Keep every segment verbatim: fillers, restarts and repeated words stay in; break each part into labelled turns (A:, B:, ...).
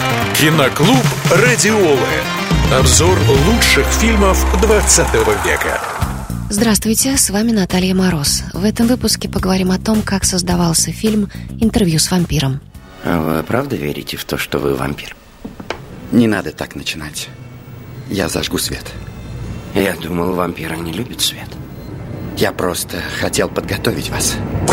A: Киноклуб «Радиолы». Обзор лучших фильмов двадцатого века.
B: Здравствуйте, с вами Наталья Мороз. В этом выпуске поговорим о том, как создавался фильм «Интервью с вампиром».
C: А вы правда верите в то, что вы вампир? Не надо так начинать. Я зажгу свет. Я думал, вампиры не любят свет. Я просто хотел подготовить вас.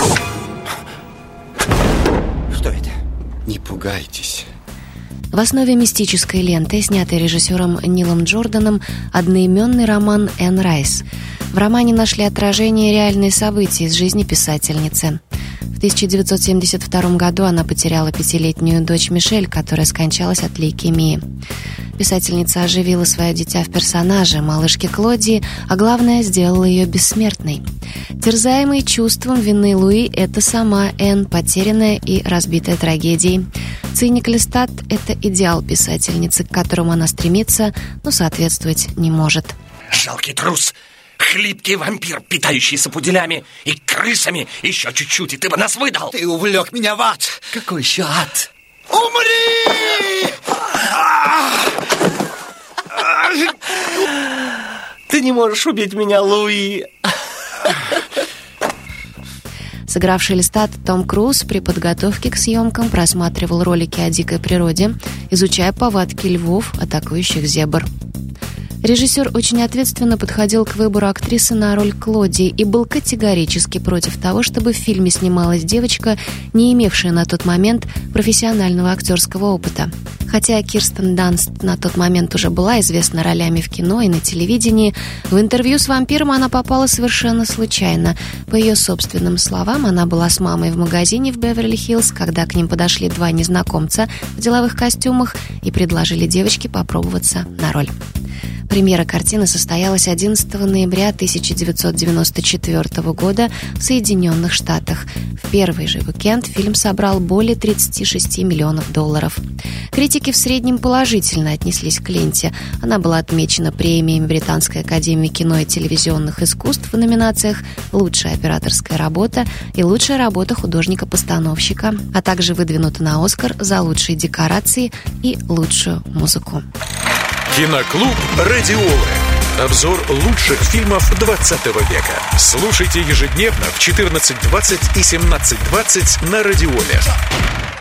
C: Что это? Не пугайтесь.
B: В основе мистической ленты, снятой режиссером Нилом Джорданом, одноименный роман «Энн Райс». В романе нашли отражение реальные события из жизни писательницы. В тысяча девятьсот семьдесят втором году она потеряла пятилетнюю дочь Мишель, которая скончалась от лейкемии. Писательница оживила свое дитя в персонаже, малышке Клодии, а главное, сделала ее бессмертной. Терзаемый чувством вины Луи — это сама Энн, потерянная и разбитая трагедией. Циник Лестат — это идеал писательницы, к которому она стремится, но соответствовать не может.
D: Жалкий трус! Хлипкий вампир, питающийся пуделями и крысами. Еще чуть-чуть, и ты бы нас выдал.
E: Ты увлек меня в ад.
D: Какой еще ад?
E: Умри!
D: Ты не можешь убить меня, Луи.
B: Сыгравший Лестат Том Круз при подготовке к съемкам просматривал ролики о дикой природе, изучая повадки львов, атакующих зебр. Режиссер очень ответственно подходил к выбору актрисы на роль Клодии и был категорически против того, чтобы в фильме снималась девочка, не имевшая на тот момент профессионального актерского опыта. Хотя Кирстен Данст на тот момент уже была известна ролями в кино и на телевидении, в интервью с вампиром она попала совершенно случайно. По ее собственным словам, она была с мамой в магазине в Беверли-Хиллз, когда к ним подошли два незнакомца в деловых костюмах и предложили девочке попробоваться на роль. Премьера картины состоялась одиннадцатого ноября тысяча девятьсот девяносто четвёртого года в Соединенных Штатах. В первый же уикенд фильм собрал более тридцати шести миллионов долларов. Критики в среднем положительно отнеслись к ленте. Она была отмечена премиями Британской академии кино и телевизионных искусств в номинациях «Лучшая операторская работа» и «Лучшая работа художника-постановщика», а также выдвинута на «Оскар» за лучшие декорации и лучшую музыку.
A: Киноклуб «Радиолы». Обзор лучших фильмов двадцатого века. Слушайте ежедневно в четырнадцать двадцать и семнадцать двадцать на Радиоле.